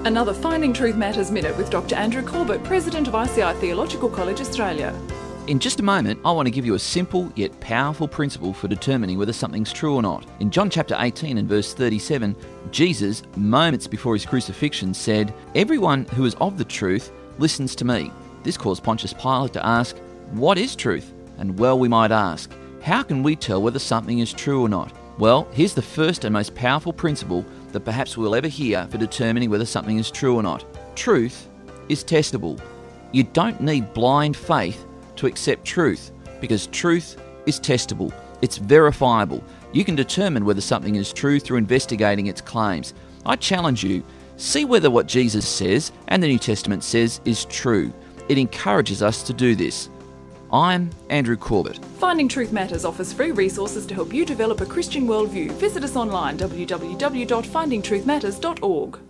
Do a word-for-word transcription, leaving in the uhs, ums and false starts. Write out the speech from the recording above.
Another Finding Truth Matters Minute with Doctor Andrew Corbett, President of I C I Theological College Australia. In just a moment, I want to give you a simple yet powerful principle for determining whether something's true or not. In John chapter eighteen and verse thirty-seven, Jesus, moments before his crucifixion, said, "Everyone who is of the truth listens to me." This caused Pontius Pilate to ask, "What is truth?" And well, we might ask, how can we tell whether something is true or not? Well, here's the first and most powerful principle that perhaps we'll ever hear for determining whether something is true or not. Truth is testable. You don't need blind faith to accept truth, because truth is testable. It's verifiable. You can determine whether something is true through investigating its claims. I challenge you, see whether what Jesus says and the New Testament says is true. It encourages us to do this. I'm Andrew Corbett. Finding Truth Matters offers free resources to help you develop a Christian worldview. Visit us online, w w w dot finding truth matters dot org.